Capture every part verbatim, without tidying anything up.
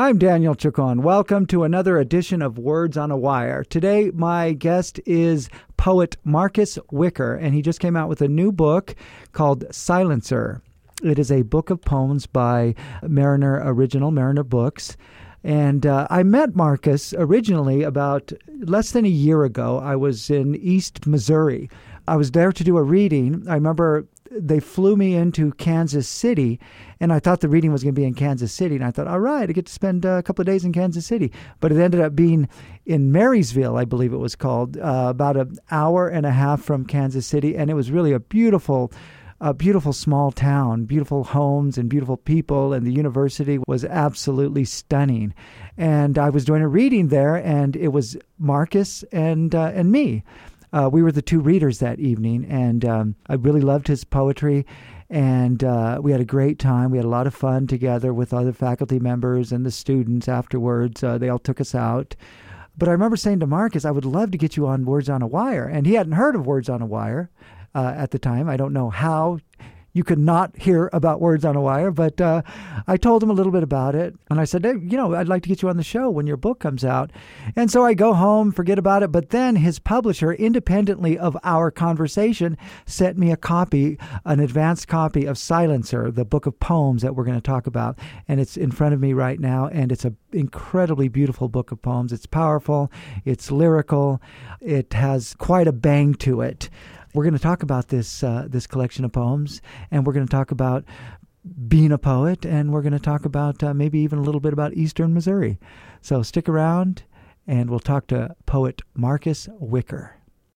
I'm Daniel Chacon. Welcome to another edition of Words on a Wire. Today, my guest is poet Marcus Wicker, and he just came out with a new book called Silencer. It is a book of poems by Mariner Original, Mariner Books. And uh, I met Marcus originally about less than a year ago. I was in East Missouri. I was there to do a reading. I remember they flew me into Kansas City, and I thought the reading was going to be in Kansas City. And I thought, all right, I get to spend a couple of days in Kansas City. But it ended up being in Marysville, I believe it was called, uh, about an hour and a half from Kansas City. And it was really a beautiful A beautiful small town, beautiful homes and beautiful people, and the university was absolutely stunning. And I was doing a reading there, and it was Marcus and uh, and me. Uh, we were the two readers that evening, and um, I really loved his poetry, and uh, we had a great time. We had a lot of fun together with other faculty members and the students afterwards. Uh, they all took us out. But I remember saying to Marcus, I would love to get you on Words on a Wire, and he hadn't heard of Words on a Wire. Uh, at the time. I don't know how you could not hear about Words on a Wire, but uh, I told him a little bit about it. And I said, hey, you know, I'd like to get you on the show when your book comes out. And so I go home, forget about it. But then his publisher, independently of our conversation, sent me a copy, an advanced copy of Silencer, the book of poems that we're going to talk about. And it's in front of me right now. And it's an incredibly beautiful book of poems. It's powerful. It's lyrical. It has quite a bang to it. We're going to talk about this uh, this collection of poems, and we're going to talk about being a poet, and we're going to talk about uh, maybe even a little bit about Eastern Missouri. So stick around, and we'll talk to poet Marcus Wicker.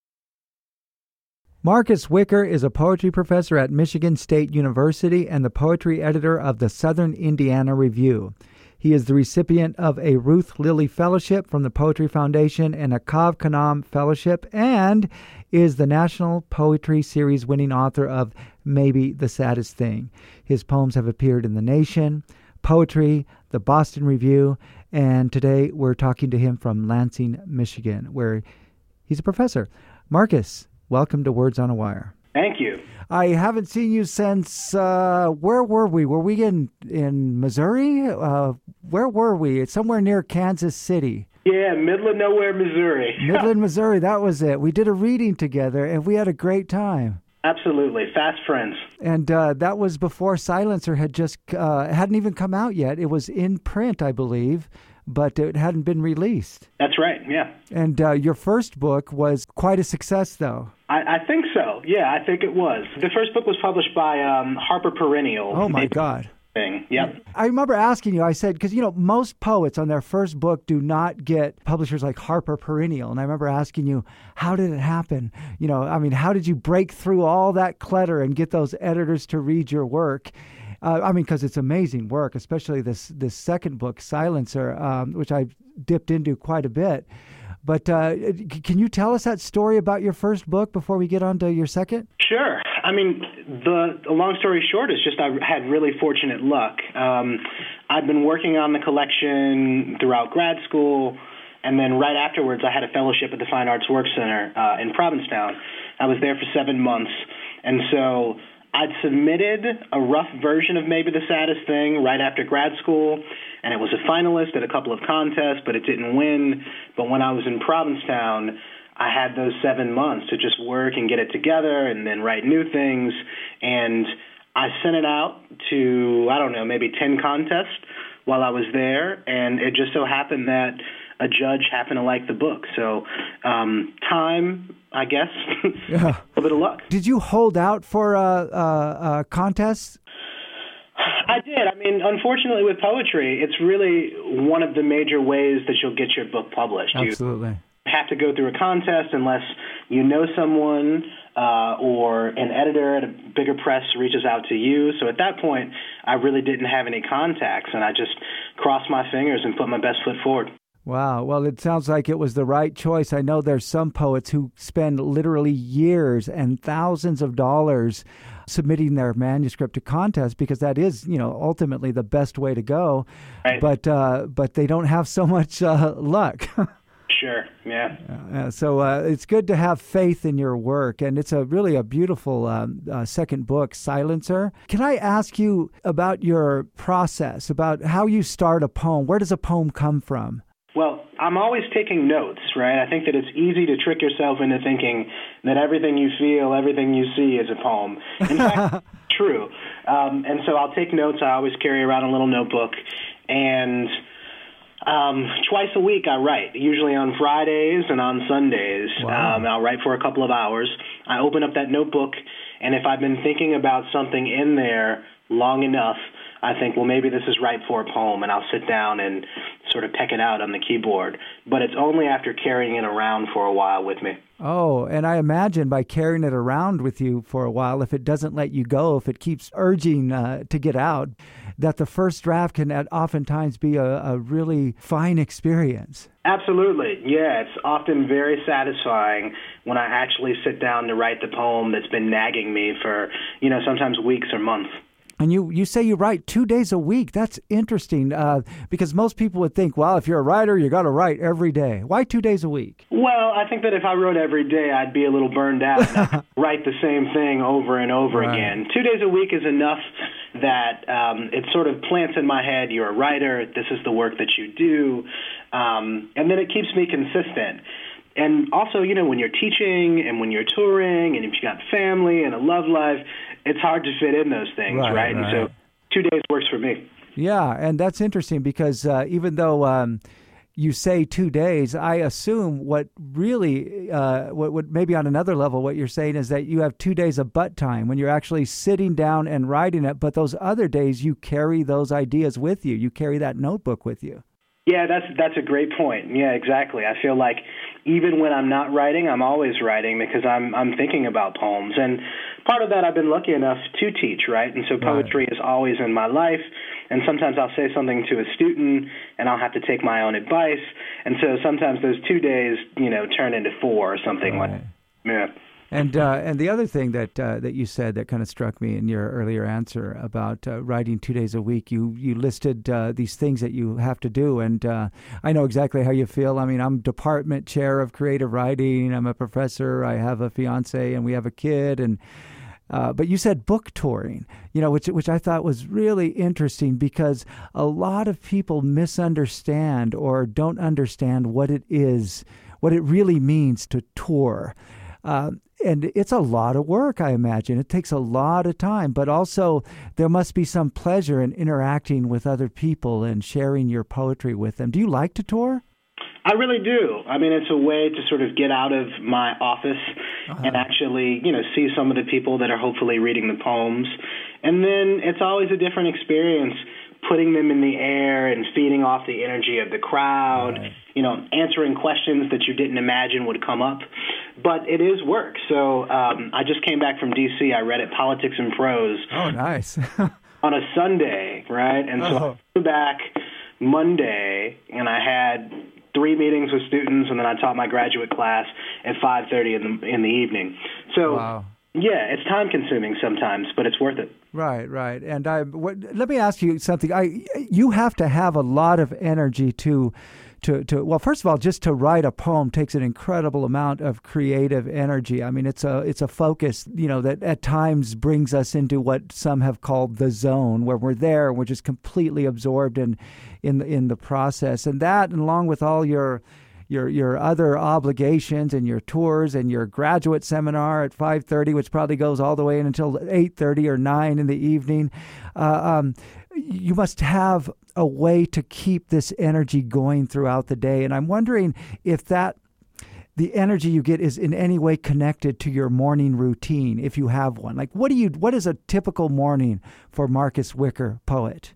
Marcus Wicker is a poetry professor at Michigan State University and the poetry editor of the Southern Indiana Review. He is the recipient of a Ruth Lilly Fellowship from the Poetry Foundation and a Kav Kanam Fellowship, and is the National Poetry Series winning author of Maybe the Saddest Thing. His poems have appeared in The Nation, Poetry, the Boston Review, and today we're talking to him from Lansing, Michigan, where he's a professor. Marcus, welcome to Words on a Wire. Thank you. I haven't seen you since, uh, where were we? Were we in, in Missouri? Uh, where were we? It's somewhere near Kansas City. Yeah, middle of nowhere, Missouri. Midland, Missouri, that was it. We did a reading together, and we had a great time. Absolutely. Fast friends. And uh, that was before Silencer had just, uh, hadn't even come out yet. It was in print, I believe, but it hadn't been released. That's right, yeah. And uh, your first book was quite a success, though. I, I think so. Yeah, I think it was. The first book was published by um, Harper Perennial. Oh, my God. Thing. Yep. I remember asking you, I said, because, you know, most poets on their first book do not get publishers like Harper Perennial. And I remember asking you, how did it happen? You know, I mean, how did you break through all that clutter and get those editors to read your work? Uh, I mean, because it's amazing work, especially this this second book, Silencer, um, which I dipped into quite a bit. But uh, can you tell us that story about your first book before we get on to your second? Sure. I mean, the, the long story short is just I had really fortunate luck. Um, I'd been working on the collection throughout grad school, and then right afterwards I had a fellowship at the Fine Arts Work Center uh, in Provincetown. I was there for seven months, and so I'd submitted a rough version of Maybe the Saddest Thing right after grad school, and it was a finalist at a couple of contests, but it didn't win. But when I was in Provincetown, I had those seven months to just work and get it together and then write new things. And I sent it out to, I don't know, maybe ten contests while I was there, and it just so happened that a judge happened to like the book. So um, time, I guess, yeah. a little bit of luck. Did you hold out for uh, uh, uh, contests? I did. I mean, unfortunately with poetry, it's really one of the major ways that you'll get your book published. Absolutely. You have to go through a contest unless you know someone uh, or an editor at a bigger press reaches out to you. So at that point, I really didn't have any contacts, and I just crossed my fingers and put my best foot forward. Wow. Well, it sounds like it was the right choice. I know there's some poets who spend literally years and thousands of dollars submitting their manuscript to contests because that is, you know, ultimately the best way to go. Right. But uh, but they don't have so much uh, luck. Sure. Yeah. Uh, so uh, it's good to have faith in your work, and it's a really a beautiful um, uh, second book, Silencer. Can I ask you about your process, about how you start a poem? Where does a poem come from? Well, I'm always taking notes, right? I think that it's easy to trick yourself into thinking that everything you feel, everything you see is a poem. In fact, it's true. Um, and so I'll take notes. I always carry around a little notebook. And um, twice a week I write, usually on Fridays and on Sundays. Wow. Um, I'll write for a couple of hours. I open up that notebook, and if I've been thinking about something in there long enough, I think, well, maybe this is right for a poem, and I'll sit down and sort of peck it out on the keyboard. But it's only after carrying it around for a while with me. Oh, and I imagine by carrying it around with you for a while, if it doesn't let you go, if it keeps urging uh, to get out, that the first draft can oftentimes be a, a really fine experience. Absolutely. Yeah, it's often very satisfying when I actually sit down to write the poem that's been nagging me for, you know, sometimes weeks or months. And you, you say you write two days a week. That's interesting uh, because most people would think, well, if you're a writer, you got to write every day. Why two days a week? Well, I think that if I wrote every day, I'd be a little burned out and I'd write the same thing over and over Right. again. Two days a week is enough that um, it sort of plants in my head, you're a writer, this is the work that you do, um, and then it keeps me consistent. And also, you know, when you're teaching and when you're touring and if you've got family and a love life, it's hard to fit in those things, Right, right? right. And so two days works for me. Yeah, and that's interesting because uh, even though um, you say two days, I assume what really, uh, what, what maybe on another level, what you're saying is that you have two days of butt time when you're actually sitting down and writing it, but those other days you carry those ideas with you. You carry that notebook with you. Yeah, that's that's a great point. Yeah, exactly. I feel like even when I'm not writing, I'm always writing because I'm I'm thinking about poems. And part of that, I've been lucky enough to teach, right? And so poetry is always in my life. And sometimes I'll say something to a student, and I'll have to take my own advice. And so sometimes those two days, you know, turn into four or something Right. like that. Yeah. And uh, and the other thing that uh, that you said that kind of struck me in your earlier answer about uh, writing two days a week, you you listed uh, these things that you have to do, and uh, I know exactly how you feel. I mean, I'm department chair of creative writing. I'm a professor. I have a fiance, and we have a kid. And uh, but you said book touring, you know, which which I thought was really interesting because a lot of people misunderstand or don't understand what it is, what it really means to tour. Uh, and it's a lot of work, I imagine. It takes a lot of time, but also there must be some pleasure in interacting with other people and sharing your poetry with them. Do you like to tour? I really do. I mean, it's a way to sort of get out of my office uh-huh. and actually, you know, see some of the people that are hopefully reading the poems. And then it's always a different experience putting them in the air and feeding off the energy of the crowd, right. you know, answering questions that you didn't imagine would come up. But it is work. So um, I just came back from D C. I read at Politics and Prose. Oh, nice. on a Sunday, right? And so oh. I flew back Monday, and I had three meetings with students, and then I taught my graduate class at five thirty in the in the evening. So, wow. yeah, it's time-consuming sometimes, but it's worth it. Right, right. And I, what, let me ask you something. I, you have to have a lot of energy to, to, to. Well, first of all, just to write a poem takes an incredible amount of creative energy. I mean, it's a, it's a focus, you know, that at times brings us into what some have called the zone, where we're there, we're just completely absorbed in, in, in the process, and that, and along with all your. your your other obligations and your tours and your graduate seminar at five thirty, which probably goes all the way in until eight thirty or nine in the evening. Uh, um, you must have a way to keep this energy going throughout the day. And I'm wondering if that the energy you get is in any way connected to your morning routine, if you have one. Like, what do you? What is a typical morning for Marcus Wicker, poet?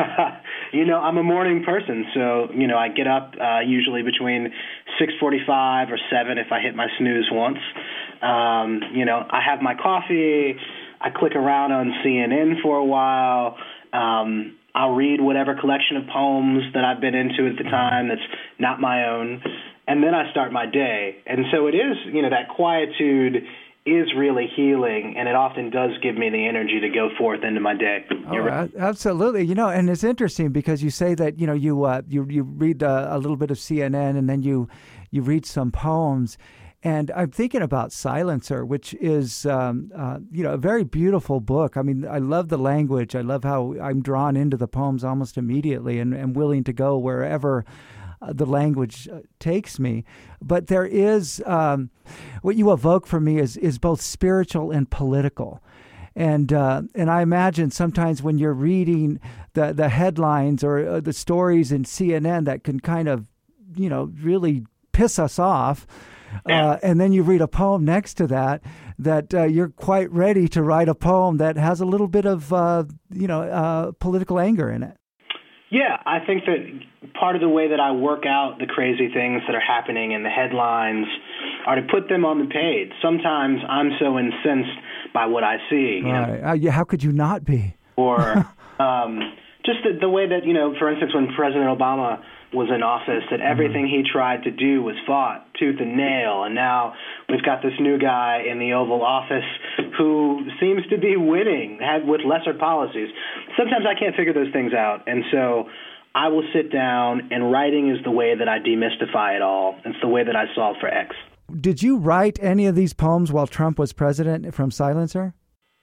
You know, I'm a morning person, so, you know, I get up uh, usually between six forty-five or seven if I hit my snooze once. Um, you know, I have my coffee. I click around on C N N for a while. Um, I'll read whatever collection of poems that I've been into at the time that's not my own, and then I start my day. And so it is, you know, that quietude is really healing, and it often does give me the energy to go forth into my day. Oh, right. Absolutely. You know, and it's interesting because you say that, you know, you uh, you you read uh, a little bit of C N N and then you you read some poems. And I'm thinking about Silencer, which is, um, uh, you know, a very beautiful book. I mean, I love the language. I love how I'm drawn into the poems almost immediately and am willing to go wherever uh, the language uh, takes me. But there is, um, what you evoke for me is, is both spiritual and political. And uh, and I imagine sometimes when you're reading the, the headlines or uh, the stories in C N N that can kind of, you know, really piss us off, Uh, and then you read a poem next to that, that uh, you're quite ready to write a poem that has a little bit of, uh, you know, uh, political anger in it. Yeah, I think that part of the way that I work out the crazy things that are happening in the headlines are to put them on the page. Sometimes I'm so incensed by what I see. You right. know? Uh, yeah, how could you not be? Or um, just the, the way that, you know, for instance, when President Obama was in office, that everything he tried to do was fought tooth and nail, and now we've got this new guy in the Oval Office who seems to be winning had, with lesser policies. Sometimes I can't figure those things out, and so I will sit down, and writing is the way that I demystify it all. It's the way that I solve for X. Did you write any of these poems while Trump was president from Silencer?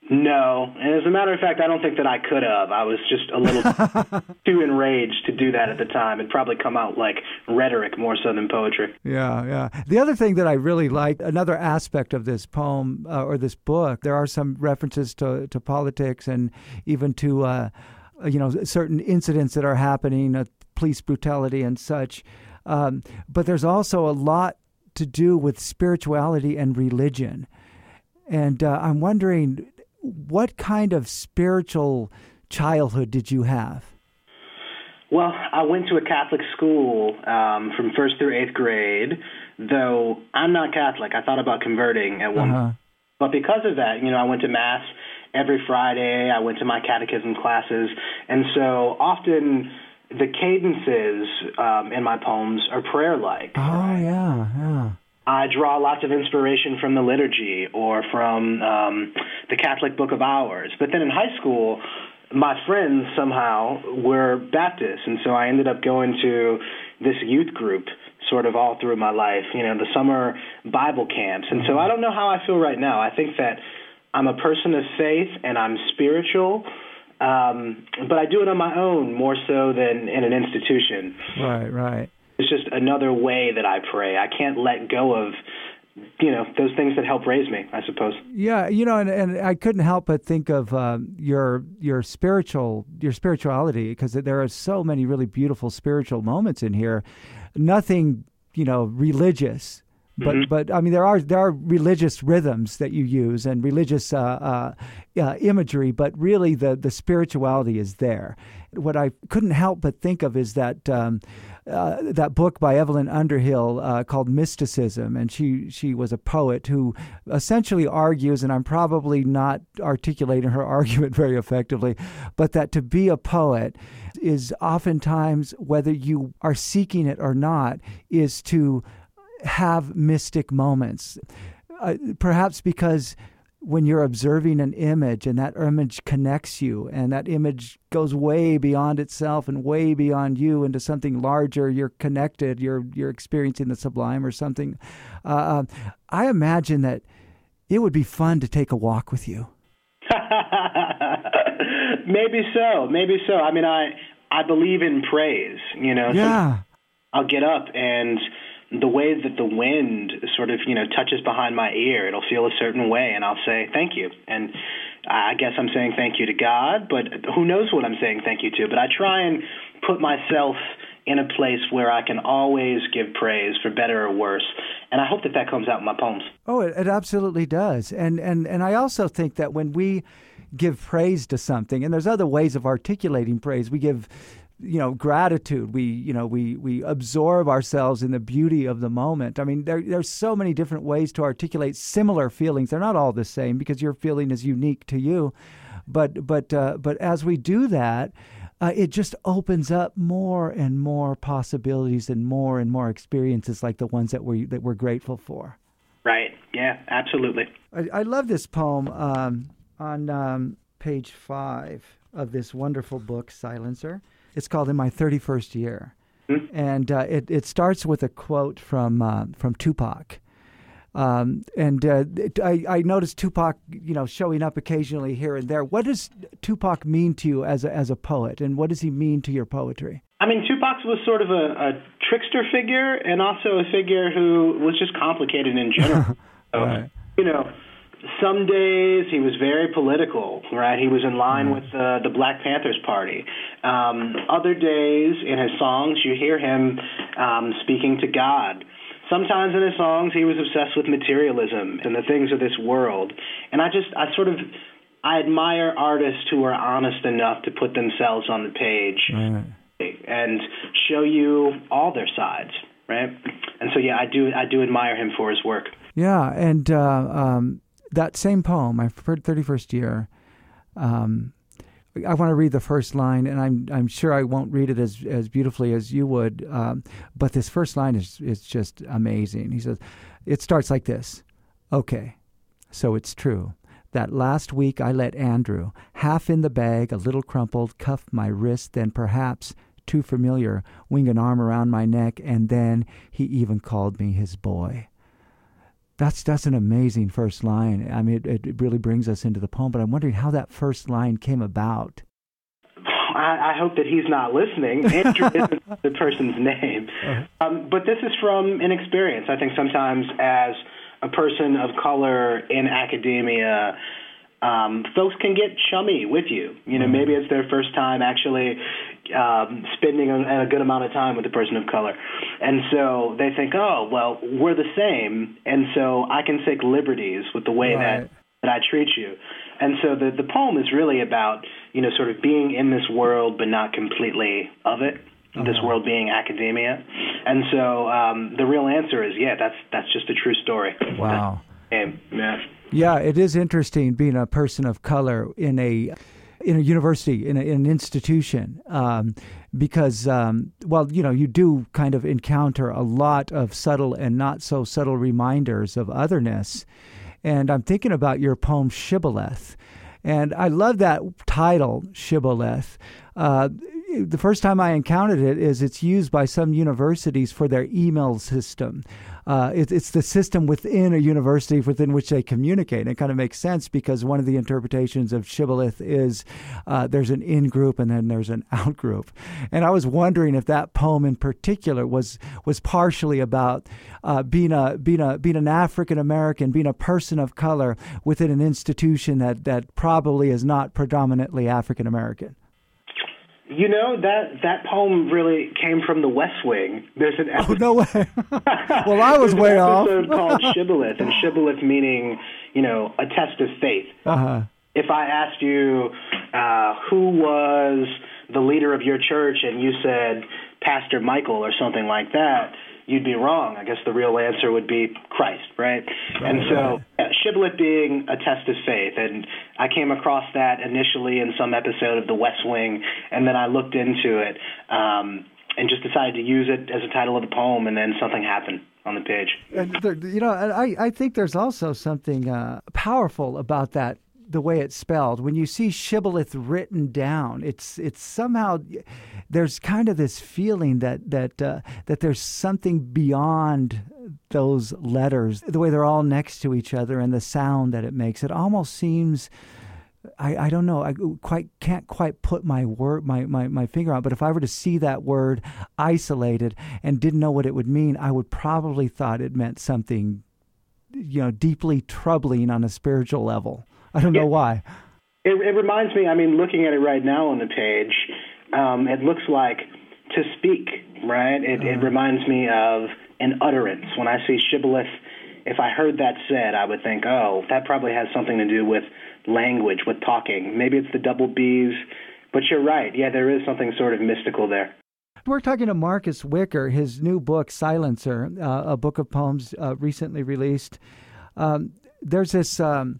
No, and as a matter of fact, I don't think that I could have. I was just a little too enraged to do that at the time. It'd probably come out like rhetoric more so than poetry. Yeah, yeah. The other thing that I really like, another aspect of this poem uh, or this book, there are some references to, to politics and even to, uh, you know, certain incidents that are happening, uh, police brutality and such. Um, but there's also a lot to do with spirituality and religion. And uh, I'm wondering, what kind of spiritual childhood did you have? Well, I went to a Catholic school um, from first through eighth grade, though I'm not Catholic. I thought about converting at one uh-huh. point. But because of that, you know, I went to Mass every Friday. I went to my catechism classes. And so often the cadences um, in my poems are prayer-like. Oh, yeah, yeah. I draw lots of inspiration from the liturgy or from um, the Catholic Book of Hours. But then in high school, my friends somehow were Baptists, and so I ended up going to this youth group sort of all through my life, you know, the summer Bible camps. And so I don't know how I feel right now. I think that I'm a person of faith and I'm spiritual, um, but I do it on my own more so than in an institution. Right, right. It's just another way that I pray. I can't let go of, you know, those things that help raise me, I suppose. Yeah, you know, and, and I couldn't help but think of um, your your spiritual your spirituality, because there are so many really beautiful spiritual moments in here. Nothing, you know, religious, but mm-hmm. but I mean there are there are religious rhythms that you use and religious uh, uh, uh, imagery, but really the the spirituality is there. What I couldn't help but think of is that. Um, Uh, that book by Evelyn Underhill uh, called Mysticism, and she she was a poet who essentially argues, and I'm probably not articulating her argument very effectively, but that to be a poet is oftentimes, whether you are seeking it or not, is to have mystic moments, uh, perhaps because when you're observing an image and that image connects you and that image goes way beyond itself and way beyond you into something larger, you're connected, you're you're experiencing the sublime or something. Uh, I imagine that it would be fun to take a walk with you. Maybe so, maybe so. I mean, I I believe in praise, you know. Yeah. So I'll get up and the way that the wind sort of, you know, touches behind my ear, it'll feel a certain way, and I'll say thank you. And I guess I'm saying thank you to God, but who knows what I'm saying thank you to. But I try and put myself in a place where I can always give praise, for better or worse. And I hope that that comes out in my poems. Oh, it, it absolutely does. And, and, and I also think that when we give praise to something, and there's other ways of articulating praise, we give you know, gratitude. We, you know, we, we absorb ourselves in the beauty of the moment. I mean, there, there's so many different ways to articulate similar feelings. They're not all the same because your feeling is unique to you. But, but, uh, but as we do that, uh, it just opens up more and more possibilities and more and more experiences like the ones that we that we're grateful for. Right. Yeah, absolutely. I, I love this poem um, on um, page five of this wonderful book, Silencer. It's called In My thirty-first Year. Hmm? And uh, it, it starts with a quote from uh, from Tupac. Um, and uh, it, I, I noticed Tupac, you know, showing up occasionally here and there. What does Tupac mean to you as a, as a poet, and what does he mean to your poetry? I mean, Tupac was sort of a, a trickster figure, and also a figure who was just complicated in general. So, right. You know, some days he was very political, right? He was in line mm. with uh, the Black Panthers Party. Um, other days in his songs, you hear him um, speaking to God. Sometimes in his songs, he was obsessed with materialism and the things of this world. And I just, I sort of, I admire artists who are honest enough to put themselves on the page right. and show you all their sides, right? And so, yeah, I do, I do admire him for his work. Yeah, and uh, um, that same poem, my thirty-first year, um, I want to read the first line, and I'm I'm sure I won't read it as, as beautifully as you would, um, but this first line is is just amazing. He says, it starts like this. Okay, so it's true. That last week I let Andrew, half in the bag, a little crumpled, cuff my wrist, then perhaps, too familiar, wing an arm around my neck, and then he even called me his boy. That's that's an amazing first line. I mean, it, it really brings us into the poem, but I'm wondering how that first line came about. I, I hope that he's not listening. Andrew isn't the person's name. Uh-huh. Um, but this is from an experience. I think sometimes as a person of color in academia, um, folks can get chummy with you. You know, mm-hmm. maybe it's their first time actually um, spending a, a good amount of time with a person of color. And so they think, oh, well, we're the same, and so I can take liberties with the way right. that, that I treat you. And so the, the poem is really about, you know, sort of being in this world but not completely of it, uh-huh. this world being academia. And so um, the real answer is, yeah, that's that's just a true story. Wow. That's, yeah. Yeah, it is interesting being a person of color in a in a university, in, a, in an institution, um, because, um, well, you know, you do kind of encounter a lot of subtle and not so subtle reminders of otherness. And I'm thinking about your poem, Shibboleth. And I love that title, Shibboleth. Uh, the first time I encountered it is it's used by some universities for their email system. Uh, it, it's the system within a university within which they communicate. And it kind of makes sense because one of the interpretations of Shibboleth is uh, there's an in-group and then there's an out-group. And I was wondering if that poem in particular was was partially about uh, being a being a being an African American, being a person of color within an institution that that probably is not predominantly African American. You know, that, that poem really came from The West Wing. There's an episode, oh, no way. Well, I was way off. There's an episode called Shibboleth, and Shibboleth meaning, you know, a test of faith. Uh-huh. If I asked you uh, who was the leader of your church and you said Pastor Michael or something like that, you'd be wrong. I guess the real answer would be Christ, right? right and so right. Yeah, Shibboleth being a test of faith. And I came across that initially in some episode of The West Wing, and then I looked into it um, and just decided to use it as a title of the poem, and then something happened on the page. And there, you know, I, I think there's also something uh, powerful about that, the way it's spelled. When you see Shibboleth written down, it's it's somehow there's kind of this feeling that that uh, that there's something beyond those letters, the way they're all next to each other and the sound that it makes. It almost seems, I, I don't know, I quite can't quite put my word my, my, my finger on it, but if I were to see that word isolated and didn't know what it would mean, I would probably thought it meant something, you know, deeply troubling on a spiritual level. I don't know it, why. It, it reminds me, I mean, looking at it right now on the page, um, it looks like to speak, right? It, uh, it reminds me of an utterance. When I see Shibboleth, if I heard that said, I would think, oh, that probably has something to do with language, with talking. Maybe it's the double B's, but you're right. Yeah, there is something sort of mystical there. We're talking to Marcus Wicker, his new book, Silencer, uh, a book of poems uh, recently released. Um, there's this... Um,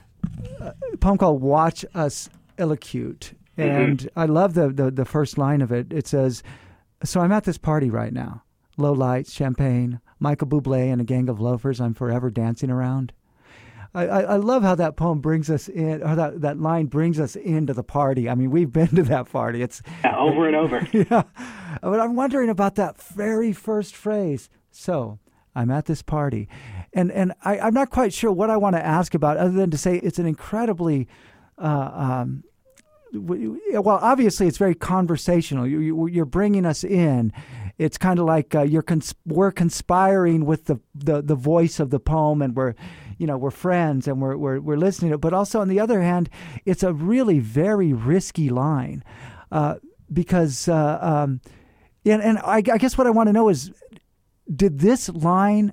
a poem called Watch Us Illocute. And mm-hmm. I love the, the, the first line of it. It says, so I'm at this party right now. Low lights, champagne, Michael Bublé and a gang of loafers I'm forever dancing around. I, I I love how that poem brings us in, or that, that line brings us into the party. I mean, we've been to that party. It's yeah, over and over. Yeah. But I'm wondering about that very first phrase. So, I'm at this party. And and I, I'm not quite sure what I want to ask about other than to say it's an incredibly, uh, um, well, obviously it's very conversational. You, you, you're bringing us in. It's kind of like uh, you're cons- we're conspiring with the, the, the voice of the poem, and we're, you know, we're friends and we're, we're, we're listening to it. But also, on the other hand, it's a really very risky line uh, because, uh, um, and, and I, I guess what I want to know is, did this line,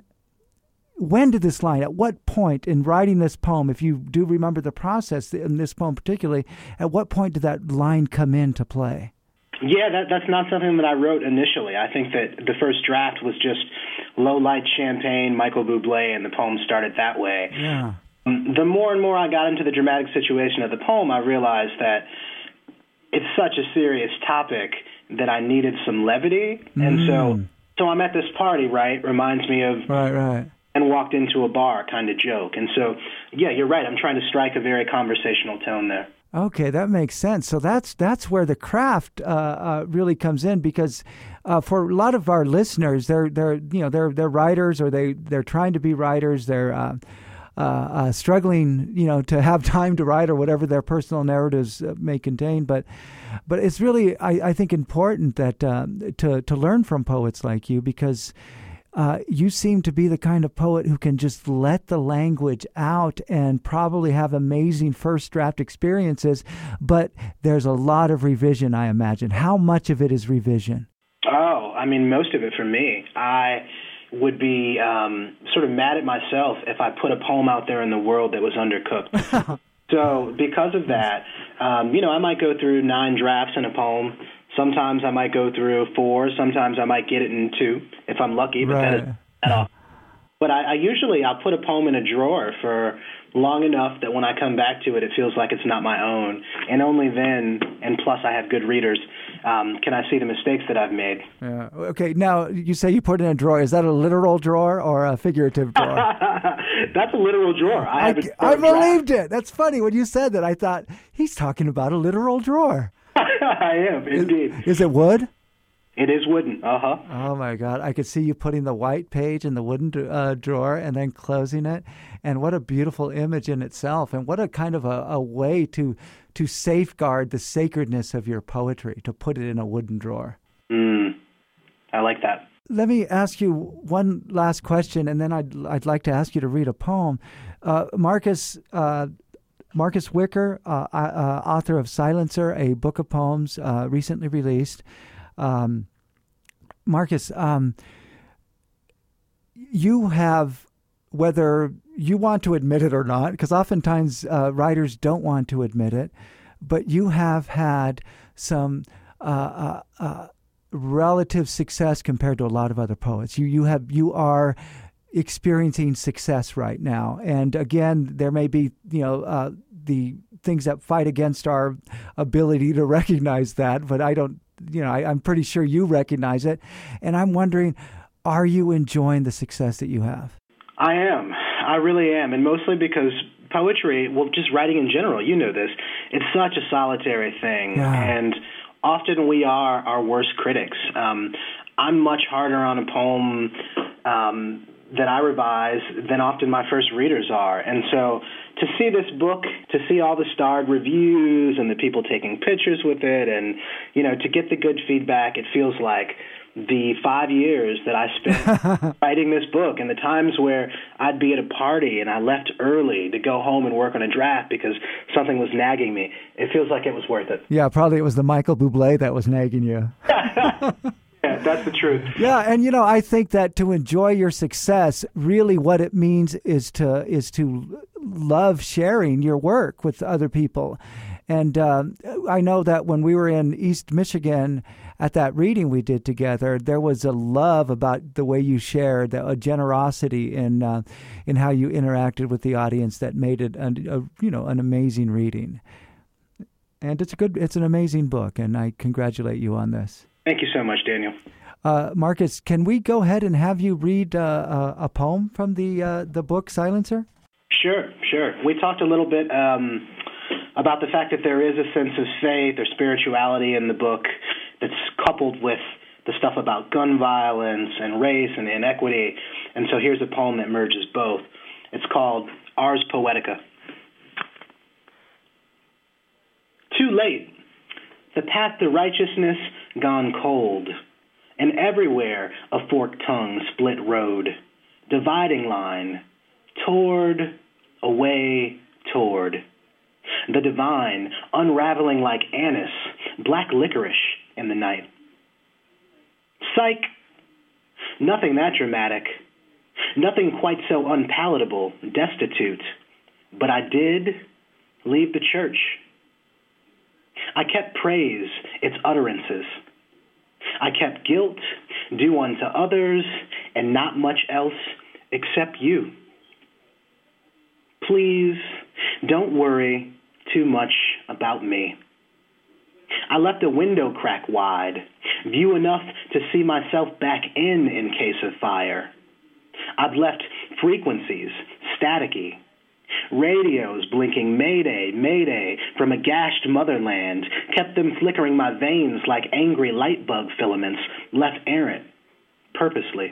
when did this line, at what point in writing this poem, if you do remember the process in this poem particularly, at what point did that line come into play? Yeah, that, that's not something that I wrote initially. I think that the first draft was just low-light champagne, Michael Bublé, and the poem started that way. Yeah. The more and more I got into the dramatic situation of the poem, I realized that it's such a serious topic that I needed some levity. Mm. And so so I'm at this party, right, reminds me of... Right, right. And walked into a bar kind of joke. And so, yeah, you're right. I'm trying to strike a very conversational tone there. Okay, that makes sense. So that's that's where the craft uh, uh, really comes in, because uh, for a lot of our listeners, they're they're you know they're they're writers, or they they're trying to be writers. They're uh, uh, uh, struggling, you know, to have time to write, or whatever their personal narratives uh, may contain. But but it's really, I, I think, important that uh, to to learn from poets like you, because Uh, you seem to be the kind of poet who can just let the language out and probably have amazing first draft experiences, but there's a lot of revision, I imagine. How much of it is revision? Oh, I mean, most of it for me. I would be um, sort of mad at myself if I put a poem out there in the world that was undercooked. So because of that, um, you know, I might go through nine drafts in a poem. Sometimes I might go through four. Sometimes I might get it in two if I'm lucky. But right. that is at all. But I, I usually I'll put a poem in a drawer for long enough that when I come back to it, it feels like it's not my own. And only then, and plus I have good readers, um, can I see the mistakes that I've made. Yeah. Okay. Now you say you put it in a drawer. Is that a literal drawer or a figurative drawer? That's a literal drawer. I, have I, I believed it. That's funny. When you said that, I thought he's talking about a literal drawer. I am, indeed. Is, is it wood? It is wooden, uh-huh. Oh, my God. I could see you putting the white page in the wooden uh, drawer and then closing it. And what a beautiful image in itself. And what a kind of a, a way to to safeguard the sacredness of your poetry, to put it in a wooden drawer. Mm, I like that. Let me ask you one last question, and then I'd, I'd like to ask you to read a poem. Uh, Marcus... Uh, Marcus Wicker, uh, uh, author of Silencer, a book of poems uh, recently released. Um, Marcus, um, you have, whether you want to admit it or not, because oftentimes uh, writers don't want to admit it, but you have had some uh, uh, uh, relative success compared to a lot of other poets. You you have you are experiencing success right now, and again, there may be you know. Uh, the things that fight against our ability to recognize that, but I don't, you know, I, I'm pretty sure you recognize it. And I'm wondering, are you enjoying the success that you have? I am. I really am. And mostly because poetry, well, just writing in general, you know this, it's such a solitary thing. Yeah. And often we are our worst critics. Um, I'm much harder on a poem um, that I revise than often my first readers are. And so to see this book, to see all the starred reviews and the people taking pictures with it, and, you know, to get the good feedback, it feels like the five years that I spent writing this book and the times where I'd be at a party and I left early to go home and work on a draft because something was nagging me, it feels like it was worth it. Yeah, probably it was the Michael Bublé that was nagging you. Yeah, that's the truth. Yeah, and you know, I think that to enjoy your success, really what it means is to is to love sharing your work with other people. And uh, I know that when we were in East Michigan at that reading we did together, there was a love about the way you shared, a generosity in uh, in how you interacted with the audience that made it, a, a, you know, an amazing reading. And it's a good, it's an amazing book, and I congratulate you on this. Thank you so much, Daniel. Uh, Marcus, can we go ahead and have you read uh, a, a poem from the uh, the book Silencer? Sure, sure. We talked a little bit um, about the fact that there is a sense of faith or spirituality in the book that's coupled with the stuff about gun violence and race and inequity. And so here's a poem that merges both. It's called Ars Poetica. Too late. The path to righteousness gone cold, and everywhere a forked tongue split road, dividing line, toward, away, toward. The divine, unraveling like anise, black licorice in the night. Psych! Nothing that dramatic, nothing quite so unpalatable, destitute, but I did leave the church. I kept praise, its utterances. I kept guilt, due unto others, and not much else except you. Please, don't worry too much about me. I left a window crack wide, view enough to see myself back in in case of fire. I've left frequencies, staticky, radios blinking Mayday, Mayday from a gashed motherland, kept them flickering my veins like angry light bulb filaments left errant, purposely.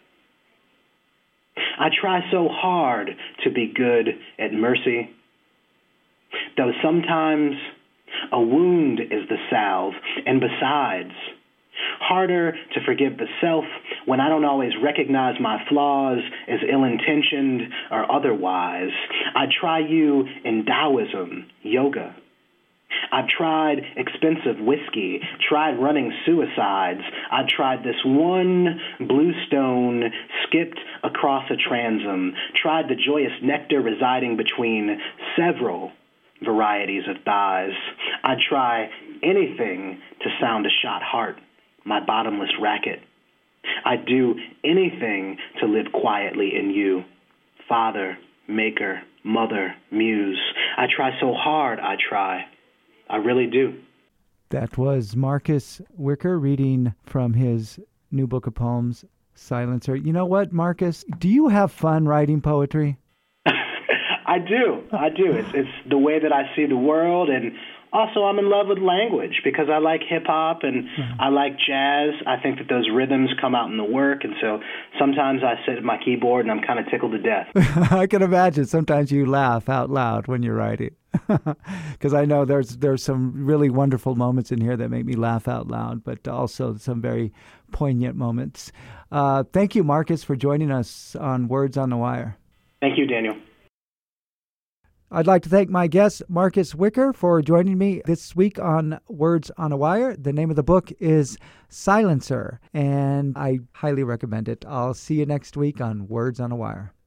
I try so hard to be good at mercy, though sometimes a wound is the salve, and besides, harder to forgive the self when I don't always recognize my flaws as ill-intentioned or otherwise. I try you in Taoism, yoga. I've tried expensive whiskey, tried running suicides. I've tried this one blue stone skipped across a transom, tried the joyous nectar residing between several varieties of thighs. I'd try anything to sound a shot heart, my bottomless racket. I'd do anything to live quietly in you, Father, Maker, Mother, Muse. I try so hard, I try. I really do. That was Marcus Wicker reading from his new book of poems, Silencer. You know what, Marcus? Do you have fun writing poetry? I do. I do. It's, it's the way that I see the world, and also I'm in love with language because I like hip-hop and mm-hmm. I like jazz. I think that those rhythms come out in the work, and so sometimes I sit at my keyboard and I'm kind of tickled to death. I can imagine. Sometimes you laugh out loud when you're writing because I know there's there's some really wonderful moments in here that make me laugh out loud, but also some very poignant moments. Uh, thank you, Marcus, for joining us on Words on the Wire. Thank you, Daniel. I'd like to thank my guest, Marcus Wicker, for joining me this week on Words on a Wire. The name of the book is Silencer, and I highly recommend it. I'll see you next week on Words on a Wire.